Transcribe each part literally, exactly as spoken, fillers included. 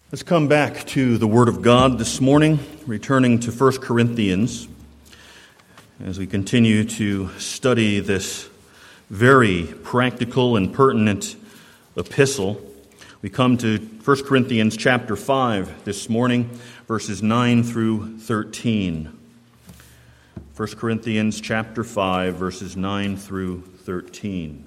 Let's come back to the Word of God this morning, returning to First Corinthians, as we continue to study this very practical and pertinent epistle. We come to First Corinthians chapter five this morning, verses nine through thirteen. First Corinthians chapter five, verses nine through thirteen.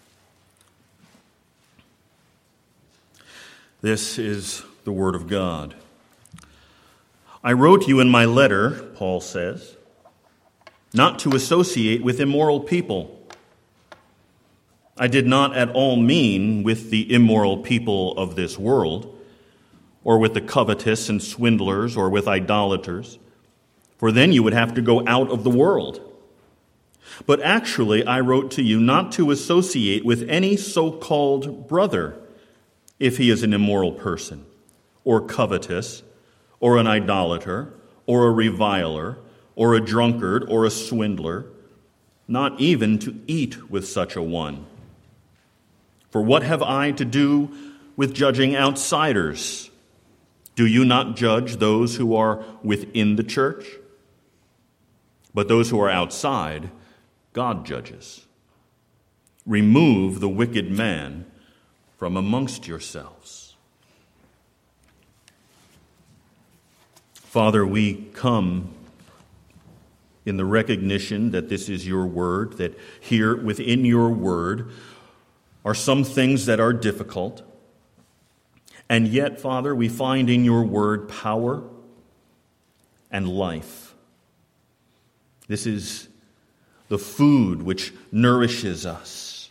This is the Word of God. I wrote you in my letter, Paul says, not to associate with immoral people. I did not at all mean with the immoral people of this world, or with the covetous and swindlers, or with idolaters, for then you would have to go out of the world. But actually, I wrote to you not to associate with any so-called brother, if he is an immoral person, or covetous, or an idolater, or a reviler, or a drunkard, or a swindler, not even to eat with such a one. For what have I to do with judging outsiders? Do you not judge those who are within the church? But those who are outside, God judges. Remove the wicked man from amongst yourselves. Father, we come in the recognition that this is your word, that here within your word are some things that are difficult. And yet, Father, we find in your word power and life. This is the food which nourishes us.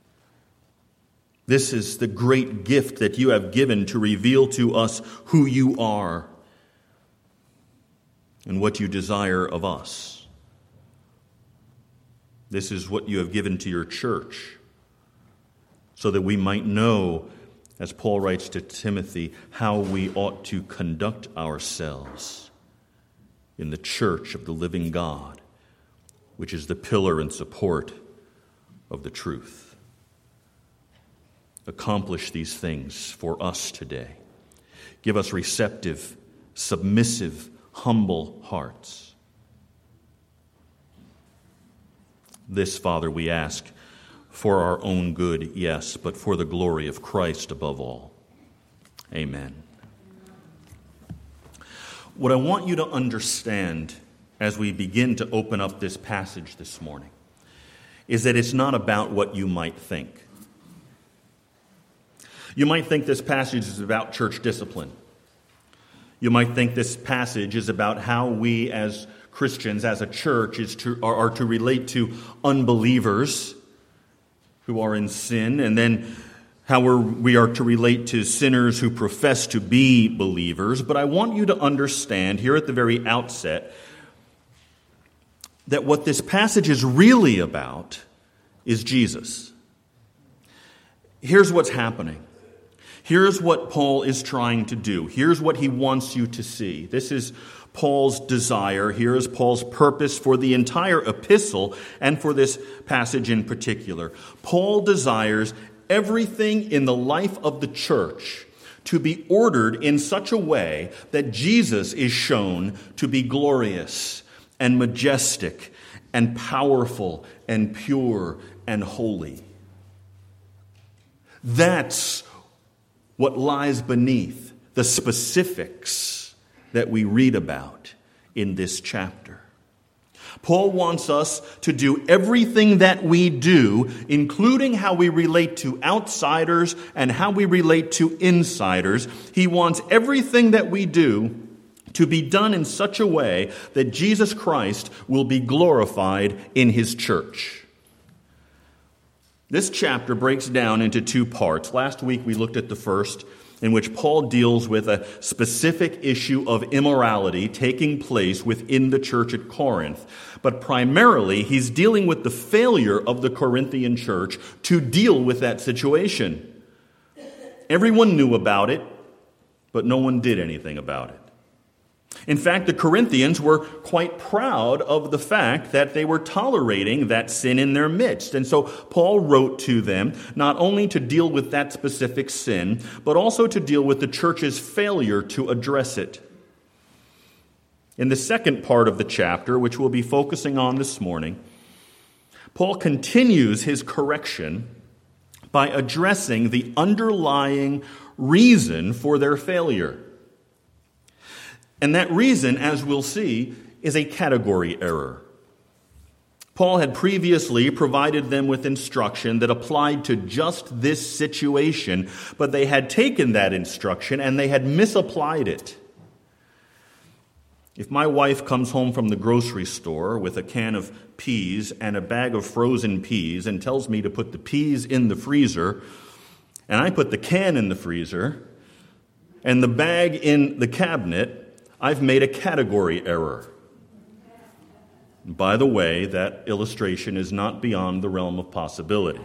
This is the great gift that you have given to reveal to us who you are and what you desire of us. This is what you have given to your church, so that we might know, as Paul writes to Timothy, how we ought to conduct ourselves in the church of the living God, which is the pillar and support of the truth. Accomplish these things for us today. Give us receptive, submissive, humble hearts. This, Father, we ask for our own good, yes, but for the glory of Christ above all. Amen. What I want you to understand as we begin to open up this passage this morning is that it's not about what you might think. You might think this passage is about church discipline. You might think this passage is about how we as Christians, as a church, is to, are, are to relate to unbelievers who are in sin, and then how we're, we are to relate to sinners who profess to be believers. But I want you to understand here at the very outset that what this passage is really about is Jesus. Here's what's happening. Here's what Paul is trying to do. Here's what he wants you to see. This is Paul's desire. Here is Paul's purpose for the entire epistle and for this passage in particular. Paul desires everything in the life of the church to be ordered in such a way that Jesus is shown to be glorious and majestic and powerful and pure and holy. That's what lies beneath the specifics that we read about in this chapter. Paul wants us to do everything that we do, including how we relate to outsiders and how we relate to insiders. He wants everything that we do to be done in such a way that Jesus Christ will be glorified in his church. This chapter breaks down into two parts. Last week we looked at the first, in which Paul deals with a specific issue of immorality taking place within the church at Corinth. But primarily, he's dealing with the failure of the Corinthian church to deal with that situation. Everyone knew about it, but no one did anything about it. In fact, the Corinthians were quite proud of the fact that they were tolerating that sin in their midst. And so Paul wrote to them not only to deal with that specific sin, but also to deal with the church's failure to address it. In the second part of the chapter, which we'll be focusing on this morning, Paul continues his correction by addressing the underlying reason for their failure. And that reason, as we'll see, is a category error. Paul had previously provided them with instruction that applied to just this situation, but they had taken that instruction and they had misapplied it. If my wife comes home from the grocery store with a can of peas and a bag of frozen peas and tells me to put the peas in the freezer, and I put the can in the freezer and the bag in the cabinet, I've made a category error. By the way, that illustration is not beyond the realm of possibility.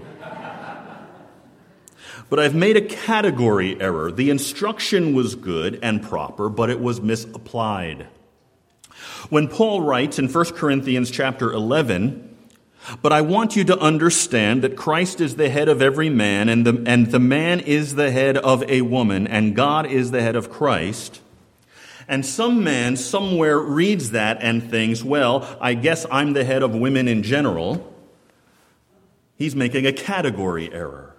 But I've made a category error. The instruction was good and proper, but it was misapplied. When Paul writes in First Corinthians chapter eleven, "But I want you to understand that Christ is the head of every man, and the, and the man is the head of a woman, and God is the head of Christ," and some man somewhere reads that and thinks, well, I guess I'm the head of women in general. He's making a category error.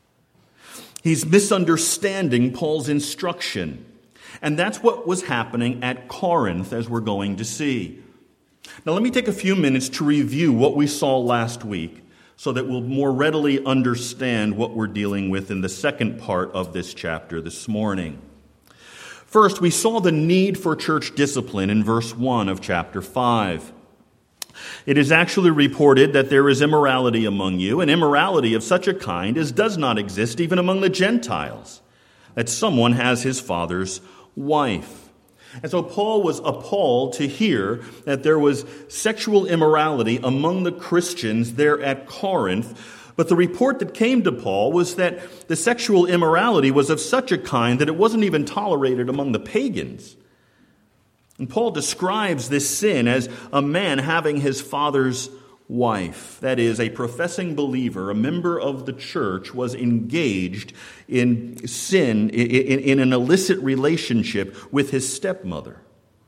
He's misunderstanding Paul's instruction. And that's what was happening at Corinth, as we're going to see. Now let me take a few minutes to review what we saw last week so that we'll more readily understand what we're dealing with in the second part of this chapter this morning. First, we saw the need for church discipline in verse one of chapter five. It is actually reported that there is immorality among you, and immorality of such a kind as does not exist even among the Gentiles, that someone has his father's wife. And so Paul was appalled to hear that there was sexual immorality among the Christians there at Corinth. But the report that came to Paul was that the sexual immorality was of such a kind that it wasn't even tolerated among the pagans. And Paul describes this sin as a man having his father's wife. That is, a professing believer, a member of the church, was engaged in sin, in, in an illicit relationship with his stepmother.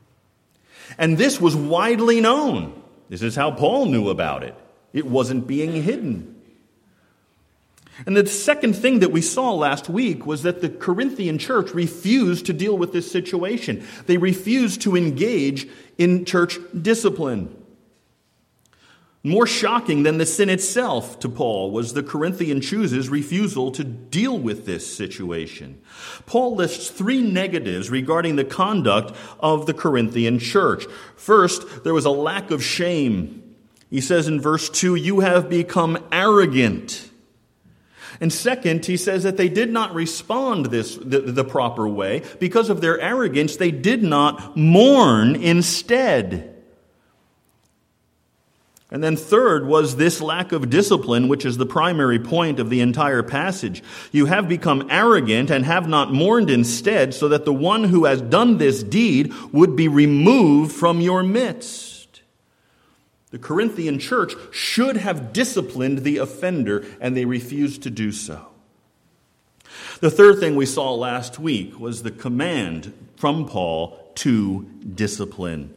And this was widely known. This is how Paul knew about it. It wasn't being hidden. And the second thing that we saw last week was that the Corinthian church refused to deal with this situation. They refused to engage in church discipline. More shocking than the sin itself to Paul was the Corinthian Jews' refusal to deal with this situation. Paul lists three negatives regarding the conduct of the Corinthian church. First, there was a lack of shame. He says in verse two, "You have become arrogant." And second, he says that they did not respond this the, the proper way. Because of their arrogance, they did not mourn instead. And then third was this lack of discipline, which is the primary point of the entire passage. You have become arrogant and have not mourned instead, so that the one who has done this deed would be removed from your midst. The Corinthian church should have disciplined the offender, and they refused to do so. The third thing we saw last week was the command from Paul to discipline.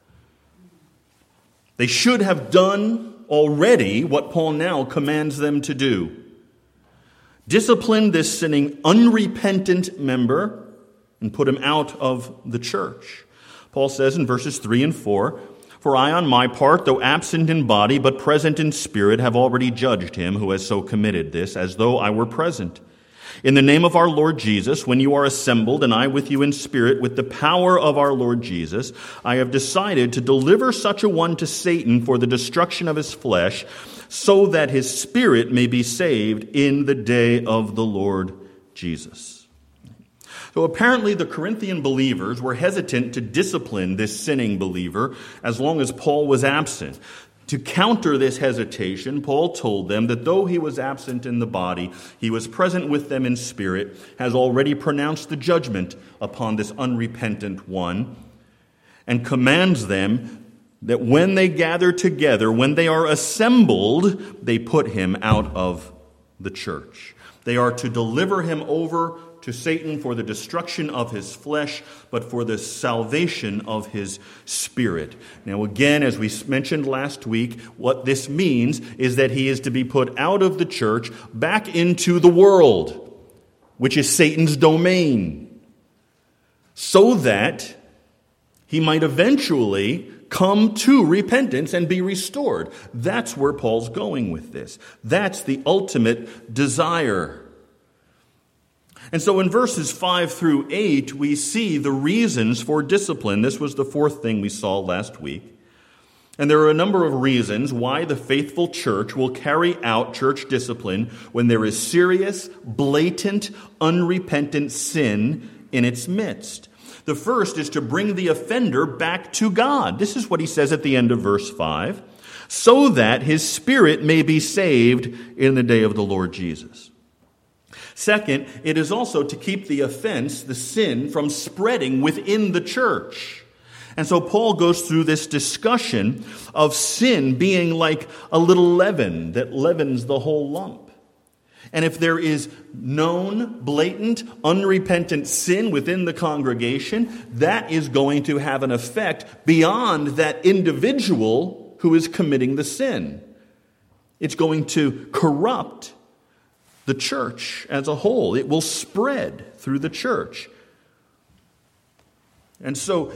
They should have done already what Paul now commands them to do. Discipline this sinning, unrepentant member and put him out of the church. Paul says in verses three and four, "For I on my part, though absent in body, but present in spirit, have already judged him who has so committed this, as though I were present. In the name of our Lord Jesus, when you are assembled, and I with you in spirit, with the power of our Lord Jesus, I have decided to deliver such a one to Satan for the destruction of his flesh, so that his spirit may be saved in the day of the Lord Jesus." So apparently the Corinthian believers were hesitant to discipline this sinning believer as long as Paul was absent. To counter this hesitation, Paul told them that though he was absent in the body, he was present with them in spirit, has already pronounced the judgment upon this unrepentant one. and commands them that when they gather together, when they are assembled, they put him out of the church. They are to deliver him over to Satan for the destruction of his flesh, but for the salvation of his spirit. Now again, as we mentioned last week, what this means is that he is to be put out of the church back into the world, which is Satan's domain, so that he might eventually come to repentance and be restored. That's where Paul's going with this. That's the ultimate desire. And so in verses five through eight, we see the reasons for discipline. This was the fourth thing we saw last week. And there are a number of reasons why the faithful church will carry out church discipline when there is serious, blatant, unrepentant sin in its midst. The first is to bring the offender back to God. This is what he says at the end of verse five, so that his spirit may be saved in the day of the Lord Jesus. Second, it is also to keep the offense, the sin, from spreading within the church. And so Paul goes through this discussion of sin being like a little leaven that leavens the whole lump. And if there is known, blatant, unrepentant sin within the congregation, that is going to have an effect beyond that individual who is committing the sin. It's going to corrupt the church as a whole. It will spread through the church. And so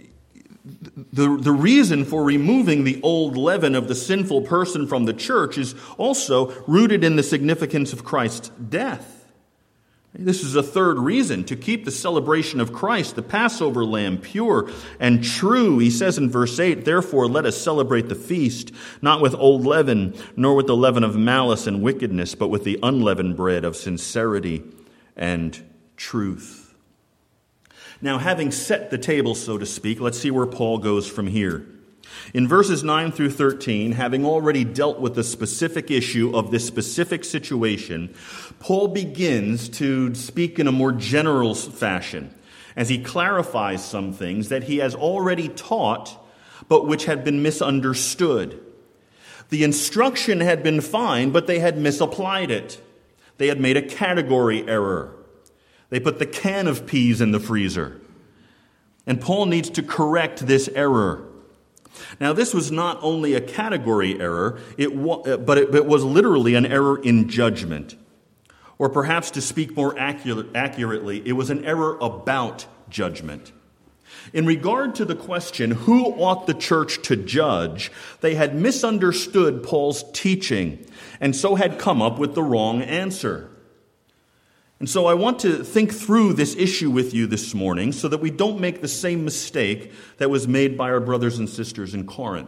the, the reason for removing the old leaven of the sinful person from the church is also rooted in the significance of Christ's death. This is a third reason, to keep the celebration of Christ, the Passover lamb, pure and true. He says in verse eight, therefore let us celebrate the feast, not with old leaven, nor with the leaven of malice and wickedness, but with the unleavened bread of sincerity and truth. Now, having set the table, so to speak, let's see where Paul goes from here. In verses nine through thirteen, having already dealt with the specific issue of this specific situation, Paul begins to speak in a more general fashion as he clarifies some things that he has already taught, but which had been misunderstood. The instruction had been fine, but they had misapplied it. They had made a category error. They put the can of peas in the freezer. And Paul needs to correct this error. Now, this was not only a category error, it wa- but it, it was literally an error in judgment. Or perhaps to speak more accurate, accurately, it was an error about judgment. In regard to the question, who ought the church to judge, they had misunderstood Paul's teaching, and so had come up with the wrong answer. And so I want to think through this issue with you this morning so that we don't make the same mistake that was made by our brothers and sisters in Corinth.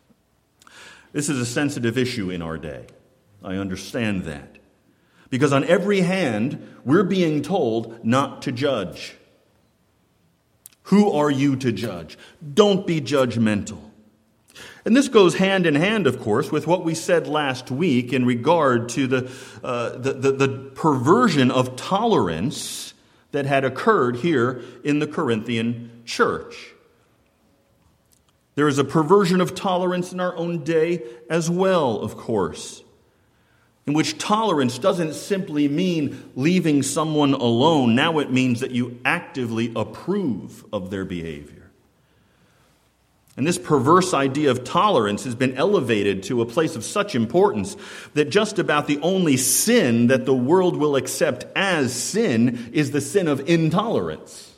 This is a sensitive issue in our day. I understand that. Because on every hand, we're being told not to judge. Who are you to judge? Don't be judgmental. And this goes hand in hand, of course, with what we said last week in regard to the, uh, the, the, the perversion of tolerance that had occurred here in the Corinthian church. There is a perversion of tolerance in our own day as well, of course, in which tolerance doesn't simply mean leaving someone alone. Now it means that you actively approve of their behavior. And this perverse idea of tolerance has been elevated to a place of such importance that just about the only sin that the world will accept as sin is the sin of intolerance.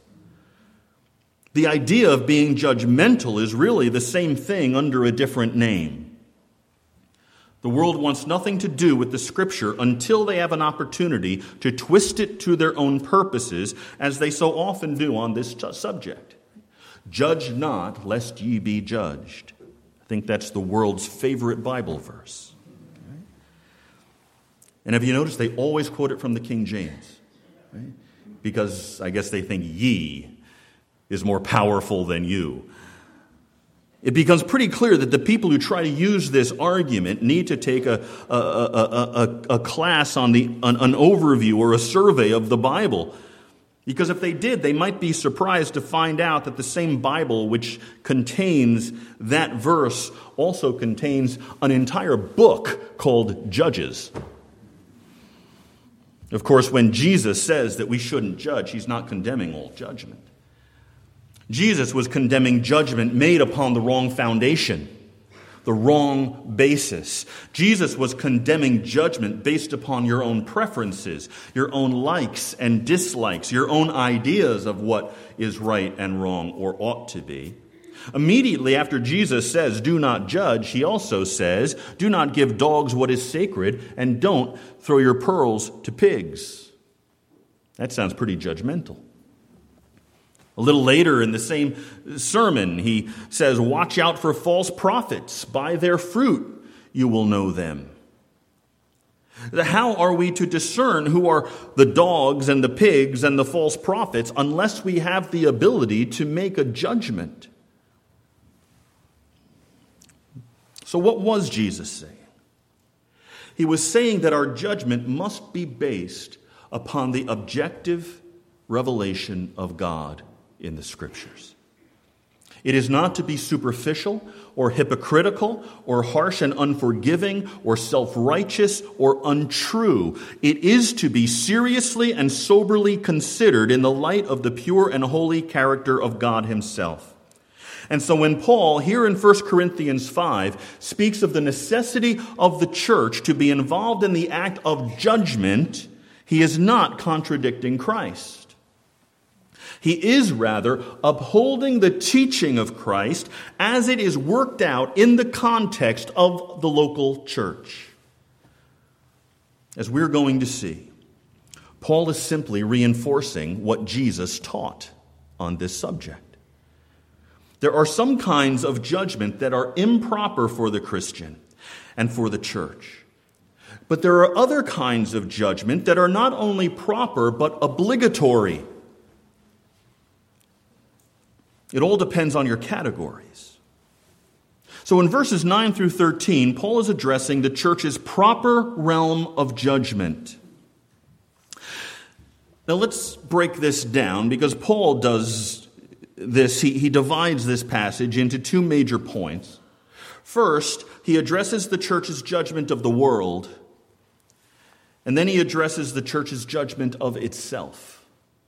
The idea of being judgmental is really the same thing under a different name. The world wants nothing to do with the Scripture until they have an opportunity to twist it to their own purposes, as they so often do on this subject. Judge not, lest ye be judged. I think that's the world's favorite Bible verse. Right? And have you noticed they always quote it from the King James? Right? Because I guess they think ye is more powerful than you. It becomes pretty clear that the people who try to use this argument need to take a, a, a, a, a class on the an, an overview or a survey of the Bible. Because if they did, they might be surprised to find out that the same Bible which contains that verse also contains an entire book called Judges. Of course, when Jesus says that we shouldn't judge, he's not condemning all judgment. Jesus was condemning judgment made upon the wrong foundation, the wrong basis. Jesus was condemning judgment based upon your own preferences, your own likes and dislikes, your own ideas of what is right and wrong or ought to be. Immediately after Jesus says, do not judge, he also says, do not give dogs what is sacred, and don't throw your pearls to pigs. That sounds pretty judgmental. A little later in the same sermon, he says, watch out for false prophets. By their fruit you will know them. How are we to discern who are the dogs and the pigs and the false prophets unless we have the ability to make a judgment? So what was Jesus saying? He was saying that our judgment must be based upon the objective revelation of God in the Scriptures. It is not to be superficial or hypocritical or harsh and unforgiving or self-righteous or untrue. It is to be seriously and soberly considered in the light of the pure and holy character of God himself. And so when Paul, here in First Corinthians five, speaks of the necessity of the church to be involved in the act of judgment, he is not contradicting Christ. He is rather upholding the teaching of Christ as it is worked out in the context of the local church. As we're going to see, Paul is simply reinforcing what Jesus taught on this subject. There are some kinds of judgment that are improper for the Christian and for the church. But there are other kinds of judgment that are not only proper, but obligatory. It all depends on your categories. So in verses nine through thirteen, Paul is addressing the church's proper realm of judgment. Now let's break this down, because Paul does this, he, he divides this passage into two major points. First, he addresses the church's judgment of the world, and then he addresses the church's judgment of itself.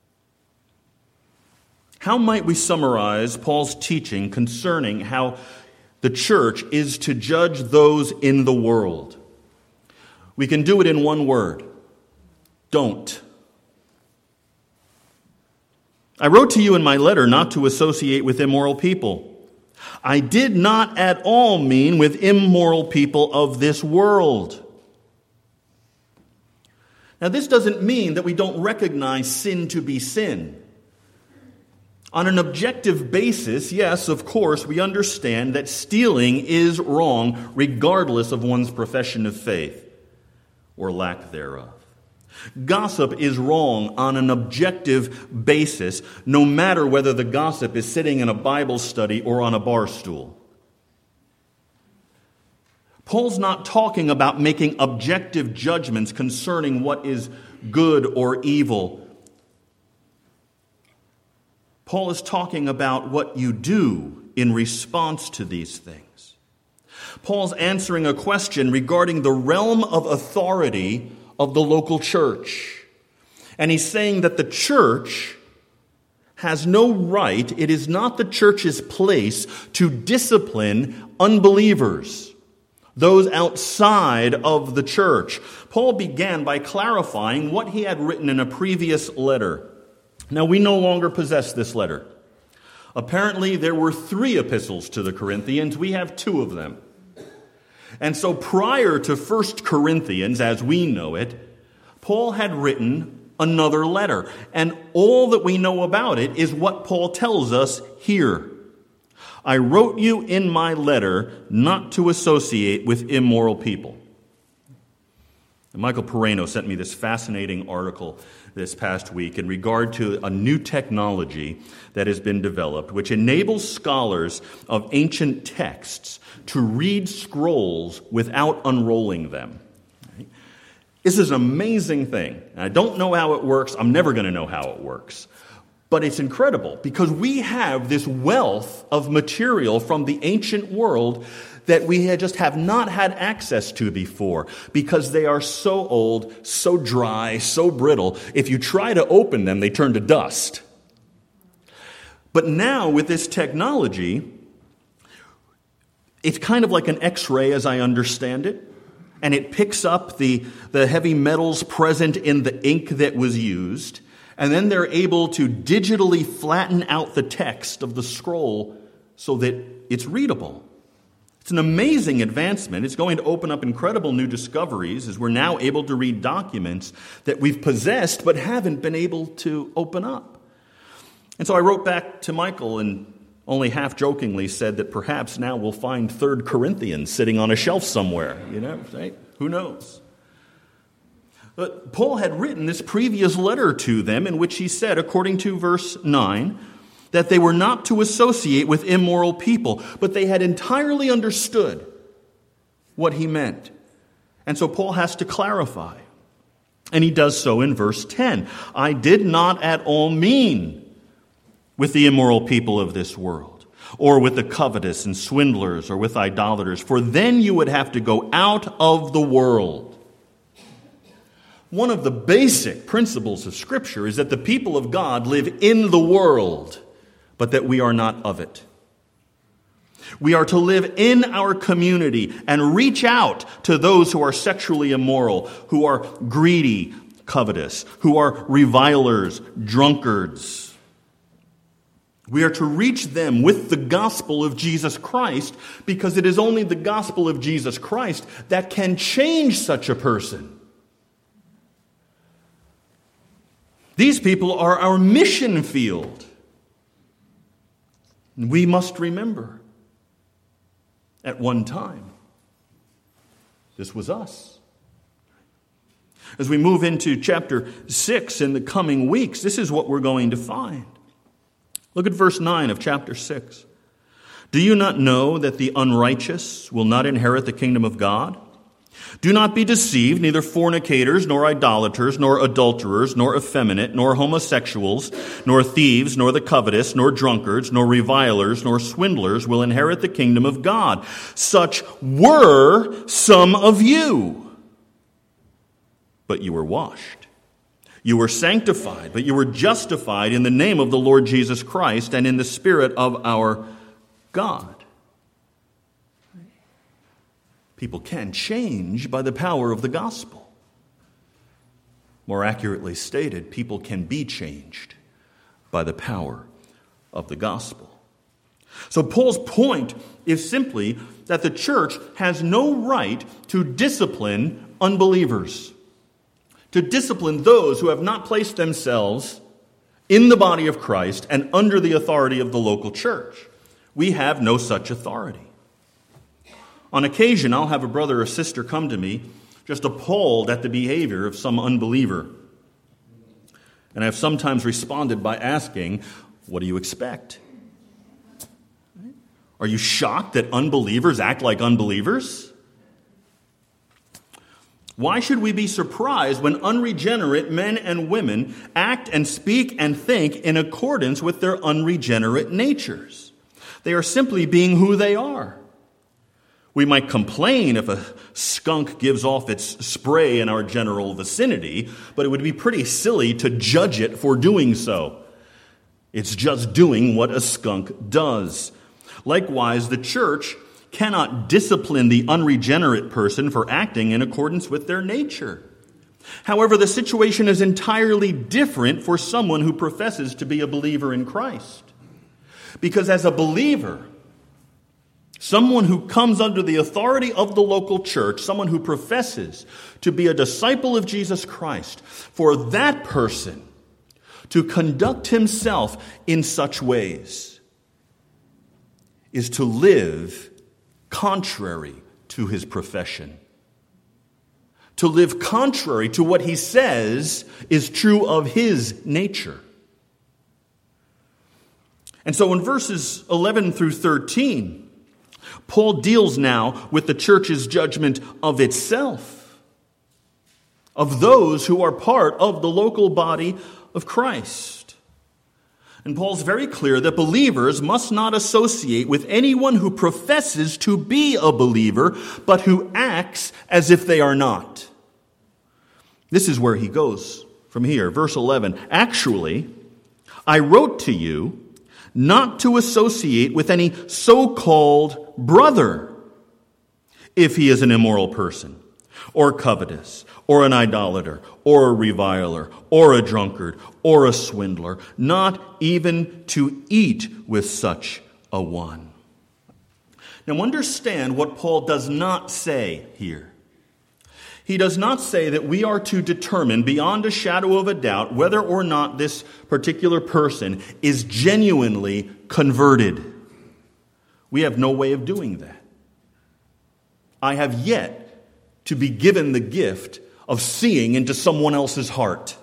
How might we summarize Paul's teaching concerning how the church is to judge those in the world? We can do it in one word: don't. I wrote to you in my letter not to associate with immoral people. I did not at all mean with immoral people of this world. Now, this doesn't mean that we don't recognize sin to be sin. On an objective basis, yes, of course, we understand that stealing is wrong regardless of one's profession of faith or lack thereof. Gossip is wrong on an objective basis, no matter whether the gossip is sitting in a Bible study or on a bar stool. Paul's not talking about making objective judgments concerning what is good or evil. Paul is talking about what you do in response to these things. Paul's answering a question regarding the realm of authority of the local church. And he's saying that the church has no right, it is not the church's place to discipline unbelievers, those outside of the church. Paul began by clarifying what he had written in a previous letter. Now, we no longer possess this letter. Apparently, there were three epistles to the Corinthians. We have two of them. And so prior to First Corinthians, as we know it, Paul had written another letter. And all that we know about it is what Paul tells us here. I wrote you in my letter not to associate with immoral people. And Michael Perrano sent me this fascinating article this past week in regard to a new technology that has been developed, which enables scholars of ancient texts to read scrolls without unrolling them. This is an amazing thing. I don't know how it works. I'm never going to know how it works. But it's incredible because we have this wealth of material from the ancient world that we had just have not had access to before because they are so old, so dry, so brittle. If you try to open them, they turn to dust. But now with this technology, it's kind of like an X-ray as I understand it. And it picks up the, the heavy metals present in the ink that was used. And then they're able to digitally flatten out the text of the scroll so that it's readable. It's an amazing advancement. It's going to open up incredible new discoveries as we're now able to read documents that we've possessed but haven't been able to open up. And so I wrote back to Michael and only half jokingly said that perhaps now we'll find Third Corinthians sitting on a shelf somewhere. You know, right? Who knows? But Paul had written this previous letter to them in which he said, according to verse nine, that they were not to associate with immoral people, but they had entirely understood what he meant. And so Paul has to clarify. And he does so in verse ten. I did not at all mean with the immoral people of this world, or with the covetous and swindlers, or with idolaters, for then you would have to go out of the world. One of the basic principles of Scripture is that the people of God live in the world, but that we are not of it. We are to live in our community and reach out to those who are sexually immoral, who are greedy, covetous, who are revilers, drunkards. We are to reach them with the gospel of Jesus Christ because it is only the gospel of Jesus Christ that can change such a person. These people are our mission field. We must remember, at one time, this was us. As we move into chapter six in the coming weeks, this is what we're going to find. Look at verse nine of chapter six. Do you not know that the unrighteous will not inherit the kingdom of God? Do not be deceived, neither fornicators, nor idolaters, nor adulterers, nor effeminate, nor homosexuals, nor thieves, nor the covetous, nor drunkards, nor revilers, nor swindlers will inherit the kingdom of God. Such were some of you. But you were washed. You were sanctified, but you were justified in the name of the Lord Jesus Christ and in the Spirit of our God. People can change by the power of the gospel. More accurately stated, people can be changed by the power of the gospel. So Paul's point is simply that the church has no right to discipline unbelievers, to discipline those who have not placed themselves in the body of Christ and under the authority of the local church. We have no such authority. On occasion, I'll have a brother or sister come to me just appalled at the behavior of some unbeliever. And I've sometimes responded by asking, what do you expect? Are you shocked that unbelievers act like unbelievers? Why should we be surprised when unregenerate men and women act and speak and think in accordance with their unregenerate natures? They are simply being who they are. We might complain if a skunk gives off its spray in our general vicinity, but it would be pretty silly to judge it for doing so. It's just doing what a skunk does. Likewise, the church cannot discipline the unregenerate person for acting in accordance with their nature. However, the situation is entirely different for someone who professes to be a believer in Christ. Because as a believer, someone who comes under the authority of the local church, someone who professes to be a disciple of Jesus Christ, for that person to conduct himself in such ways is to live contrary to his profession. To live contrary to what he says is true of his nature. And so in verses eleven through thirteen, Paul deals now with the church's judgment of itself. of those who are part of the local body of Christ. And Paul's very clear that believers must not associate with anyone who professes to be a believer, but who acts as if they are not. This is where he goes from here. Verse eleven, actually, I wrote to you not to associate with any so-called brother if he is an immoral person, or covetous, or an idolater, or a reviler, or a drunkard, or a swindler, not even to eat with such a one. Now understand what Paul does not say here. He does not say that we are to determine beyond a shadow of a doubt whether or not this particular person is genuinely converted. We have no way of doing that. I have yet to be given the gift of seeing into someone else's heart.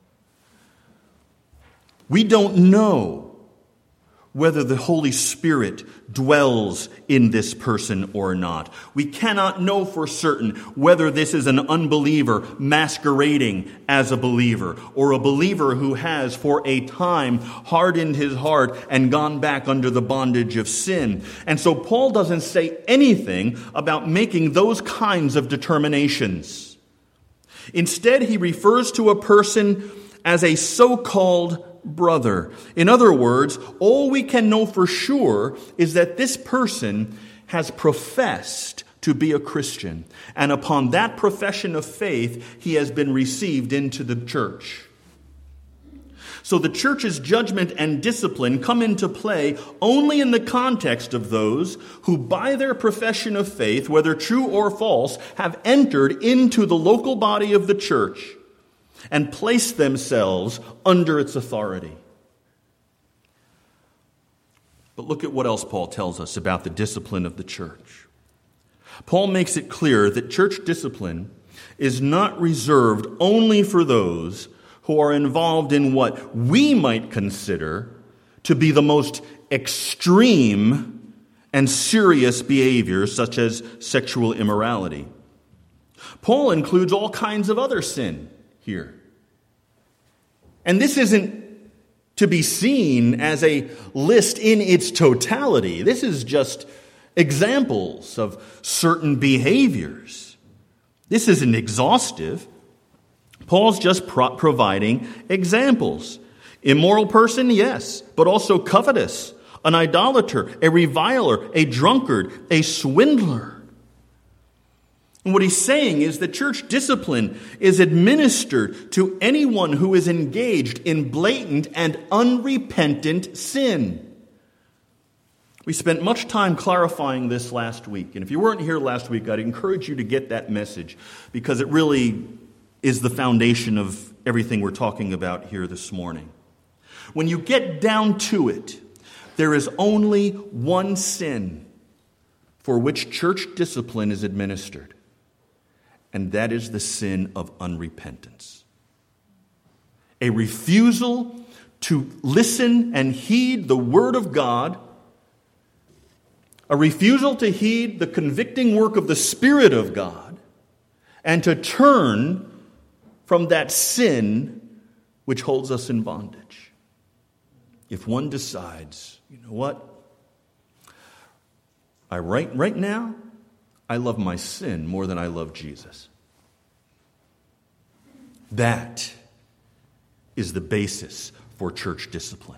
We don't know whether the Holy Spirit dwells in this person or not. We cannot know for certain whether this is an unbeliever masquerading as a believer, or a believer who has for a time hardened his heart and gone back under the bondage of sin. And so Paul doesn't say anything about making those kinds of determinations. Instead, he refers to a person as a so-called brother. In other words, all we can know for sure is that this person has professed to be a Christian, and upon that profession of faith, he has been received into the church. So the church's judgment and discipline come into play only in the context of those who, by their profession of faith, whether true or false, have entered into the local body of the church and place themselves under its authority. But look at what else Paul tells us about the discipline of the church. Paul makes it clear that church discipline is not reserved only for those who are involved in what we might consider to be the most extreme and serious behaviors, such as sexual immorality. Paul includes all kinds of other sin here. And this isn't to be seen as a list in its totality. This is just examples of certain behaviors. This isn't exhaustive. Paul's just pro- providing examples. Immoral person, yes, but also covetous, an idolater, a reviler, a drunkard, a swindler. And what he's saying is that church discipline is administered to anyone who is engaged in blatant and unrepentant sin. We spent much time clarifying this last week. And if you weren't here last week, I'd encourage you to get that message, because it really is the foundation of everything we're talking about here this morning. When you get down to it, there is only one sin for which church discipline is administered. And that is the sin of unrepentance. A refusal to listen and heed the word of God, a refusal to heed the convicting work of the Spirit of God, and to turn from that sin which holds us in bondage. If one decides, you know what? I right right now, I love my sin more than I love Jesus. That is the basis for church discipline.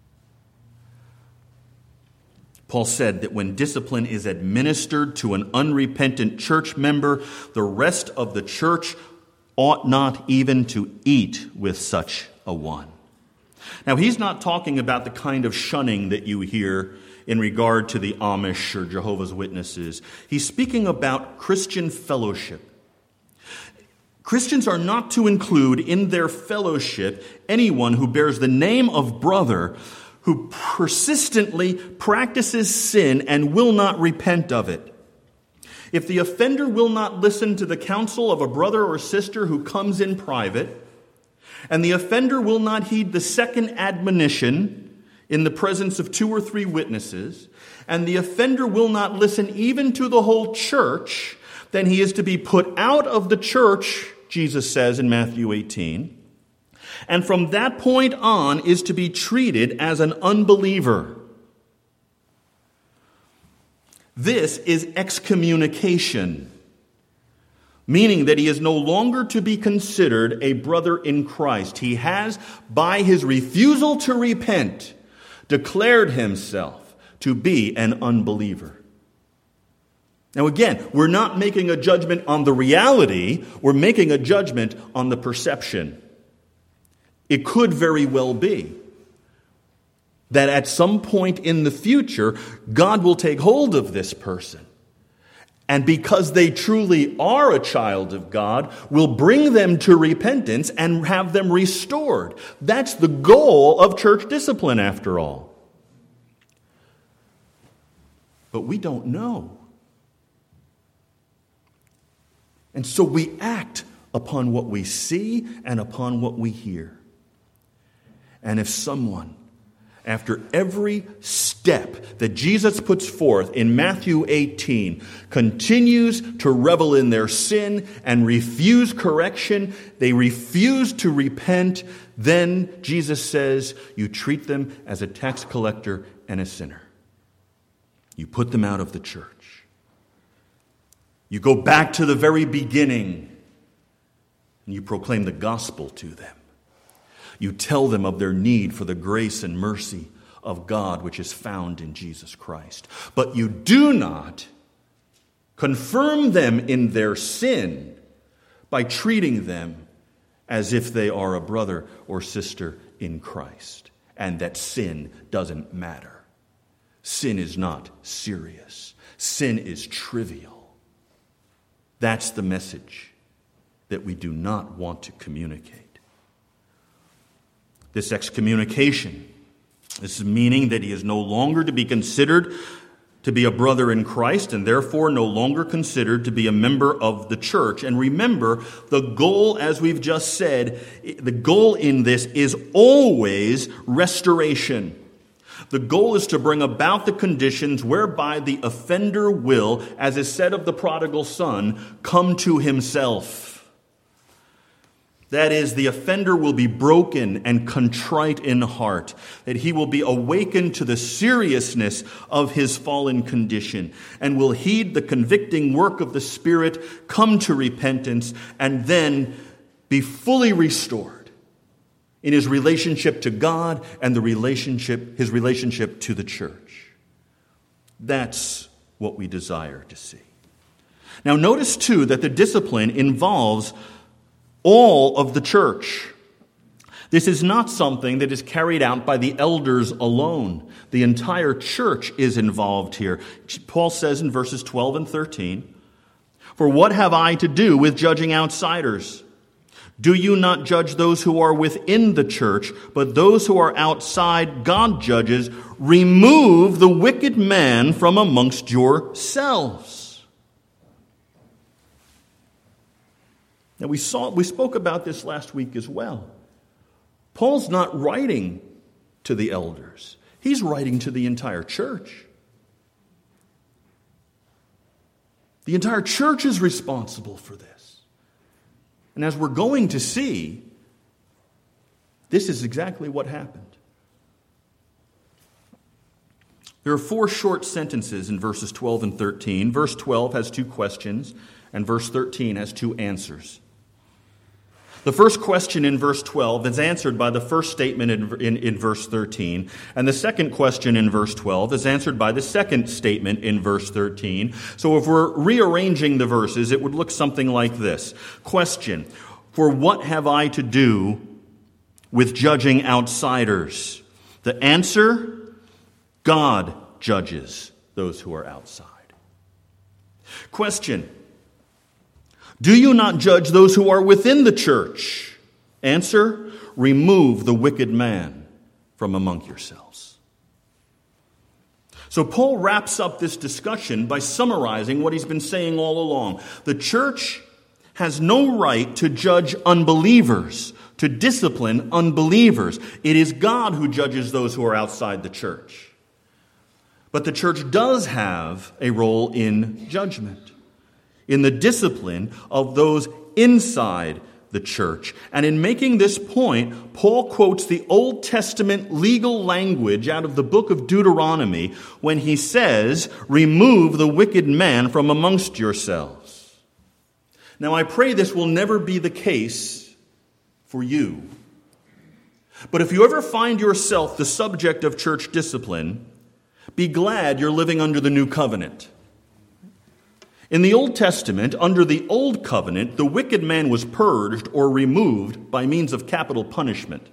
Paul said that when discipline is administered to an unrepentant church member, the rest of the church ought not even to eat with such a one. Now, he's not talking about the kind of shunning that you hear in regard to the Amish or Jehovah's Witnesses. He's speaking about Christian fellowship. Christians are not to include in their fellowship anyone who bears the name of brother, who persistently practices sin and will not repent of it. If the offender will not listen to the counsel of a brother or sister who comes in private, and the offender will not heed the second admonition in the presence of two or three witnesses, and the offender will not listen even to the whole church, then he is to be put out of the church Jesus says in Matthew eighteen, and from that point on is to be treated as an unbeliever. This is excommunication, meaning that he is no longer to be considered a brother in Christ. He has, by his refusal to repent, declared himself to be an unbeliever. Now again, we're not making a judgment on the reality, we're making a judgment on the perception. It could very well be that at some point in the future, God will take hold of this person. And because they truly are a child of God, will bring them to repentance and have them restored. That's the goal of church discipline, after all. But we don't know. And so we act upon what we see and upon what we hear. And if someone, after every step that Jesus puts forth in Matthew eighteen, continues to revel in their sin and refuse correction, they refuse to repent, then Jesus says, you treat them as a tax collector and a sinner. You put them out of the church. You go back to the very beginning and you proclaim the gospel to them. You tell them of their need for the grace and mercy of God which is found in Jesus Christ. But you do not confirm them in their sin by treating them as if they are a brother or sister in Christ and that sin doesn't matter. Sin is not serious. Sin is trivial. That's the message that we do not want to communicate. This excommunication, this is meaning that he is no longer to be considered to be a brother in Christ and therefore no longer considered to be a member of the church. And remember, the goal, as we've just said, the goal in this is always restoration. The goal is to bring about the conditions whereby the offender will, as is said of the prodigal son, come to himself. That is, the offender will be broken and contrite in heart, that he will be awakened to the seriousness of his fallen condition and will heed the convicting work of the Spirit, come to repentance, and then be fully restored in his relationship to God and the relationship, his relationship to the church. That's what we desire to see. Now notice too that the discipline involves all of the church. This is not something that is carried out by the elders alone. The entire church is involved here. Paul says in verses twelve and thirteen, "For what have I to do with judging outsiders? Do you not judge those who are within the church, but those who are outside God judges? Remove the wicked man from amongst yourselves." Now we saw, we spoke about this last week as well. Paul's not writing to the elders. He's writing to the entire church. The entire church is responsible for this. And as we're going to see, this is exactly what happened. There are four short sentences in verses twelve and thirteen. Verse twelve has two questions, and verse thirteen has two answers. The first question in verse twelve is answered by the first statement in, in, in verse thirteen, and the second question in verse twelve is answered by the second statement in verse thirteen. So if we're rearranging the verses, it would look something like this. Question: for what have I to do with judging outsiders? The answer: God judges those who are outside. Question: do you not judge those who are within the church? Answer: remove the wicked man from among yourselves. So Paul wraps up this discussion by summarizing what he's been saying all along. The church has no right to judge unbelievers, to discipline unbelievers. It is God who judges those who are outside the church. But the church does have a role in judgment, in the discipline of those inside the church. And in making this point, Paul quotes the Old Testament legal language out of the book of Deuteronomy when he says, "Remove the wicked man from amongst yourselves." Now, I pray this will never be the case for you. But if you ever find yourself the subject of church discipline, be glad you're living under the new covenant. In the Old Testament, under the Old Covenant, the wicked man was purged or removed by means of capital punishment.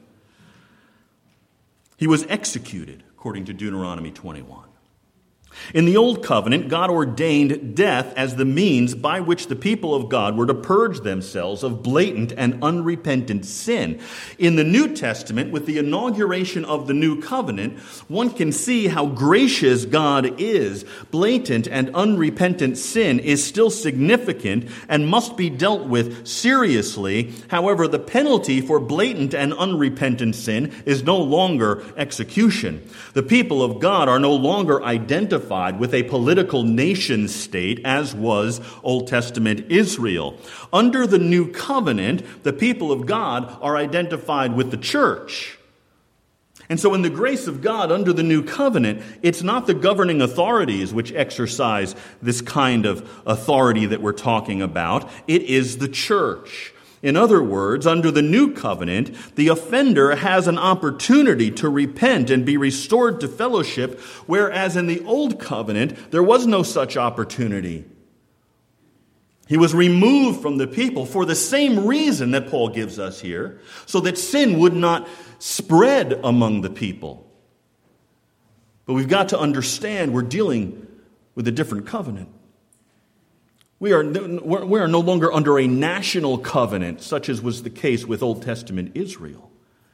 He was executed, according to Deuteronomy twenty-one. In the Old Covenant, God ordained death as the means by which the people of God were to purge themselves of blatant and unrepentant sin. In the New Testament, with the inauguration of the New Covenant, one can see how gracious God is. Blatant and unrepentant sin is still significant and must be dealt with seriously. However, the penalty for blatant and unrepentant sin is no longer execution. The people of God are no longer identified with a political nation state as was Old Testament Israel. Under the new covenant, the people of God are identified with the church. And so in the grace of God under the new covenant, it's not the governing authorities which exercise this kind of authority that we're talking about. It is the church. In other words, under the new covenant, the offender has an opportunity to repent and be restored to fellowship, whereas in the old covenant, there was no such opportunity. He was removed from the people for the same reason that Paul gives us here, so that sin would not spread among the people. But we've got to understand we're dealing with a different covenant. We are, we are no longer under a national covenant, such as was the case with Old Testament Israel.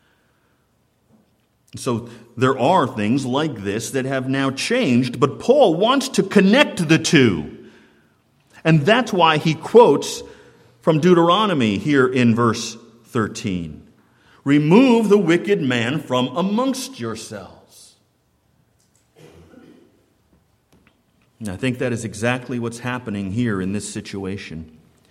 So there are things like this that have now changed, but Paul wants to connect the two. And that's why he quotes from Deuteronomy here in verse thirteen. Remove the wicked man from amongst yourselves. And I think that is exactly what's happening here in this situation.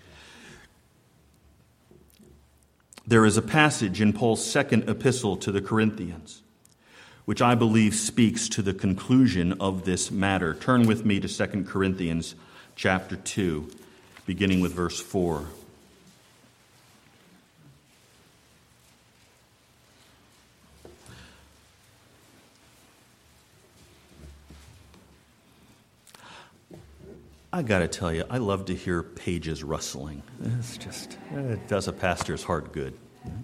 There is a passage in Paul's second epistle to the Corinthians, which I believe speaks to the conclusion of this matter. Turn with me to Second Corinthians chapter two, beginning with verse four. I got to tell you, I love to hear pages rustling. It's just, it does a pastor's heart good.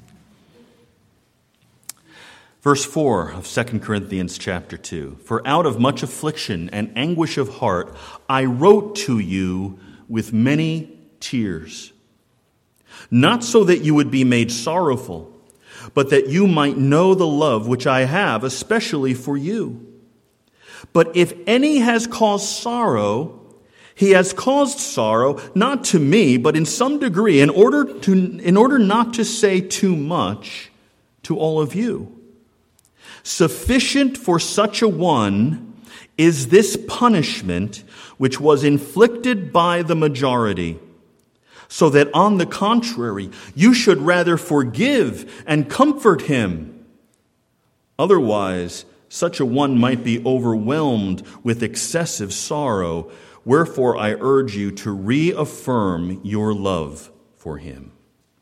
Verse four of Second Corinthians chapter two. For out of much affliction and anguish of heart, I wrote to you with many tears. Not so that you would be made sorrowful, but that you might know the love which I have, especially for you. But if any has caused sorrow, he has caused sorrow, not to me, but in some degree, in order to, in order not to say too much, to all of you. Sufficient for such a one is this punishment which was inflicted by the majority, so that on the contrary, you should rather forgive and comfort him. Otherwise, such a one might be overwhelmed with excessive sorrow. Wherefore I urge you to reaffirm your love for him.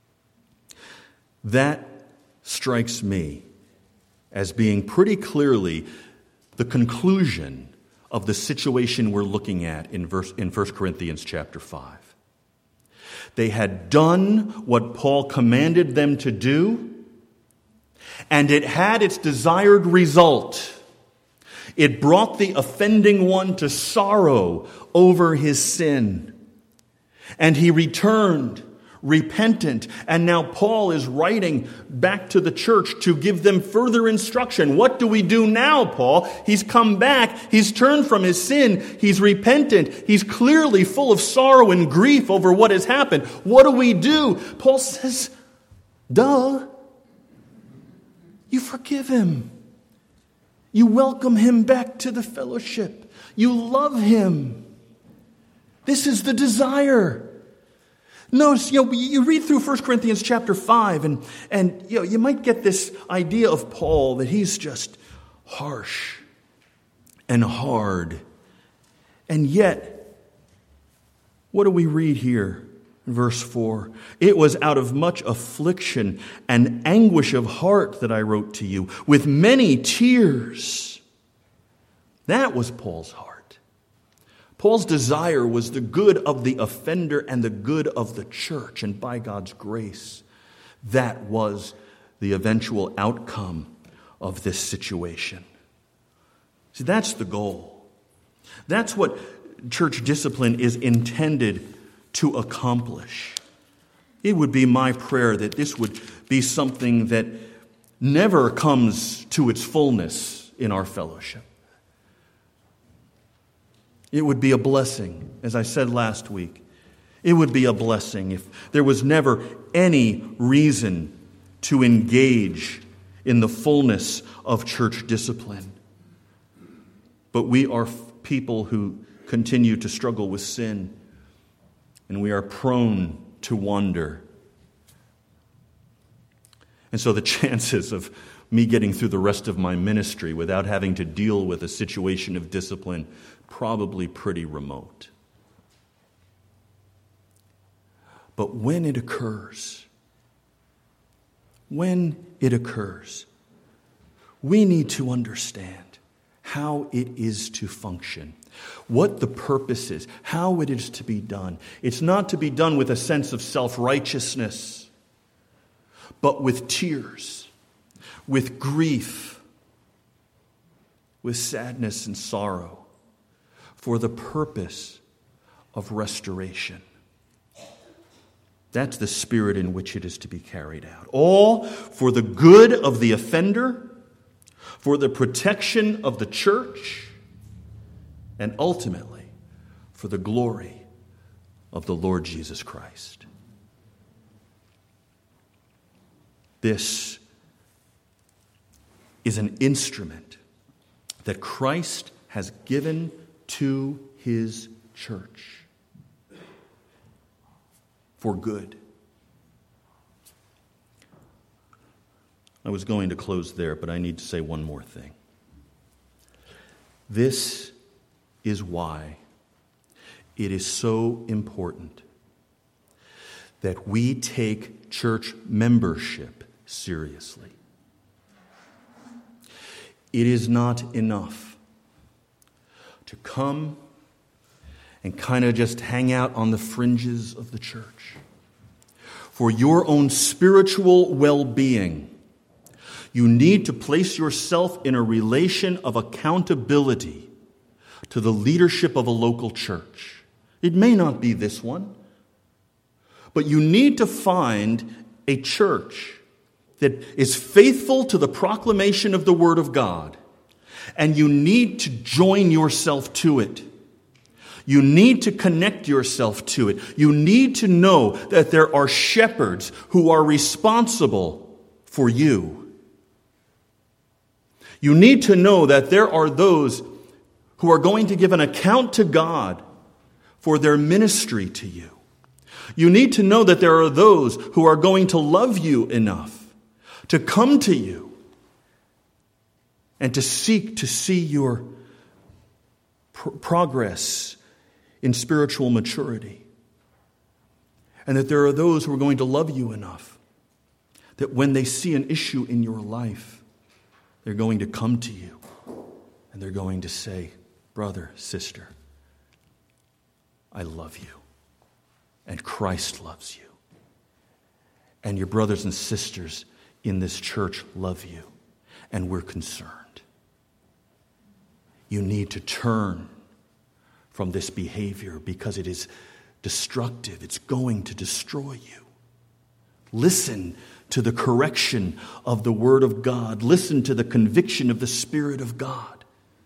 That strikes me as being pretty clearly the conclusion of the situation we're looking at in verse in First Corinthians chapter five. They had done what Paul commanded them to do, and it had its desired result. It brought the offending one to sorrow over his sin. And he returned repentant. And now Paul is writing back to the church to give them further instruction. What do we do now, Paul? He's come back. He's turned from his sin. He's repentant. He's clearly full of sorrow and grief over what has happened. What do we do? Paul says, duh. You forgive him. You welcome him back to the fellowship. You love him. This is the desire. Notice, you know, you read through First Corinthians chapter five, and, and you know, you might get this idea of Paul that he's just harsh and hard. And yet, what do we read here in verse four? It was out of much affliction and anguish of heart that I wrote to you, with many tears. That was Paul's heart. Paul's desire was the good of the offender and the good of the church. And by God's grace, that was the eventual outcome of this situation. See, that's the goal. That's what church discipline is intended to accomplish. It would be my prayer that this would be something that never comes to its fullness in our fellowship. It would be a blessing, as I said last week. It would be a blessing if there was never any reason to engage in the fullness of church discipline. But we are people who continue to struggle with sin, and we are prone to wander. And so the chances of me getting through the rest of my ministry without having to deal with a situation of discipline probably pretty remote. But when it occurs, when it occurs, we need to understand how it is to function, what the purpose is, how it is to be done. It's not to be done with a sense of self-righteousness, but with tears, with grief, with sadness and sorrow, for the purpose of restoration. That's the spirit in which it is to be carried out. All for the good of the offender, for the protection of the church, and ultimately for the glory of the Lord Jesus Christ. This is an instrument that Christ has given to his church for good. I was going to close there, but I need to say one more thing. This is why it is so important that we take church membership seriously. It is not enough to come and kind of just hang out on the fringes of the church. For your own spiritual well-being, you need to place yourself in a relation of accountability to the leadership of a local church. It may not be this one, but you need to find a church that is faithful to the proclamation of the Word of God, and you need to join yourself to it. You need to connect yourself to it. You need to know that there are shepherds who are responsible for you. You need to know that there are those who are going to give an account to God for their ministry to you. You need to know that there are those who are going to love you enough to come to you and to seek to see your pr- progress in spiritual maturity. And that there are those who are going to love you enough that when they see an issue in your life, they're going to come to you and they're going to say, brother, sister, I love you. And Christ loves you. And your brothers and sisters in this church love you. And we're concerned. You need to turn from this behavior because it is destructive. It's going to destroy you. Listen to the correction of the Word of God. Listen to the conviction of the Spirit of God.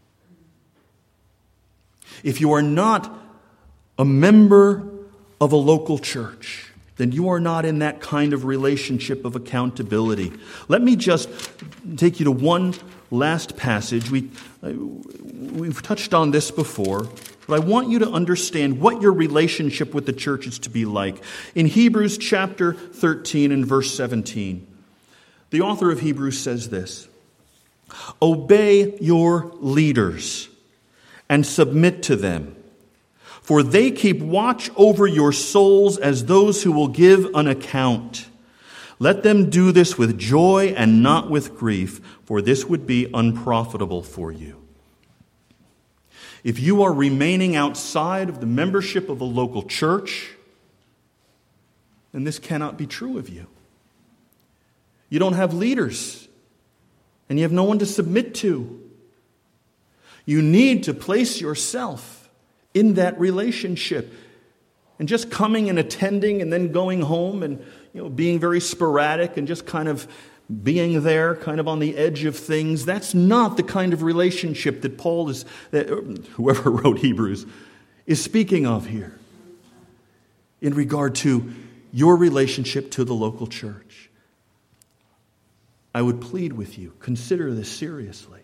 If you are not a member of a local church, then you are not in that kind of relationship of accountability. Let me just take you to one last passage, we, we've touched on this before, but I want you to understand what your relationship with the church is to be like. In Hebrews chapter thirteen and verse seventeen, the author of Hebrews says this: "Obey your leaders and submit to them, for they keep watch over your souls as those who will give an account. Let them do this with joy and not with grief, for this would be unprofitable for you." If you are remaining outside of the membership of a local church, then this cannot be true of you. You don't have leaders, and you have no one to submit to. You need to place yourself in that relationship. And just coming and attending and then going home and, you know, being very sporadic and just kind of being there, kind of on the edge of things, that's not the kind of relationship that Paul is, that whoever wrote Hebrews, is speaking of here in regard to your relationship to the local church. I would plead with you, consider this seriously.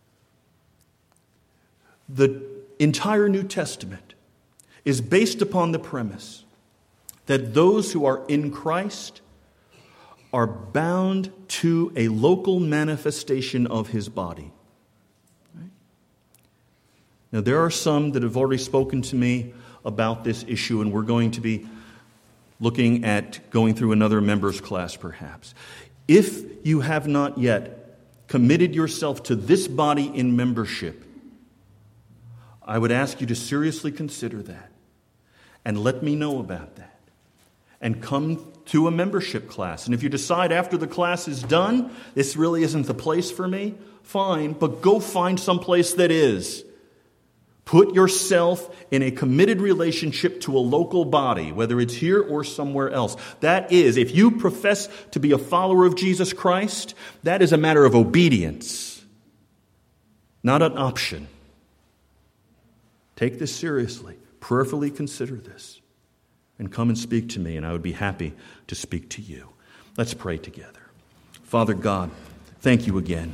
The entire New Testament is based upon the premise that those who are in Christ are bound to a local manifestation of his body. Right? Now, there are some that have already spoken to me about this issue, and we're going to be looking at going through another members class perhaps. If you have not yet committed yourself to this body in membership, I would ask you to seriously consider that and let me know about that. And come to a membership class. And if you decide after the class is done, this really isn't the place for me, fine, but go find some place that is. Put yourself in a committed relationship to a local body, whether it's here or somewhere else. That is, if you profess to be a follower of Jesus Christ, that is a matter of obedience, not an option. Take this seriously. Prayerfully consider this. And come and speak to me, and I would be happy to speak to you. Let's pray together. Father God, thank you again.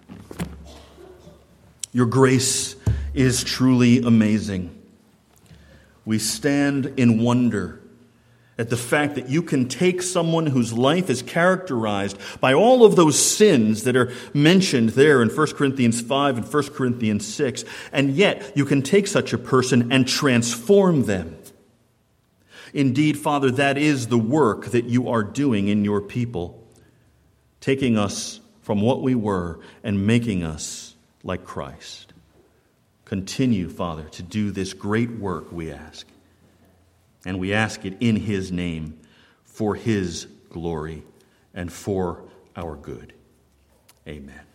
Your grace is truly amazing. We stand in wonder at the fact that you can take someone whose life is characterized by all of those sins that are mentioned there in First Corinthians five and First Corinthians six, and yet you can take such a person and transform them. Indeed, Father, that is the work that you are doing in your people, taking us from what we were and making us like Christ. Continue, Father, to do this great work, we ask. And we ask it in his name, for his glory and for our good. Amen.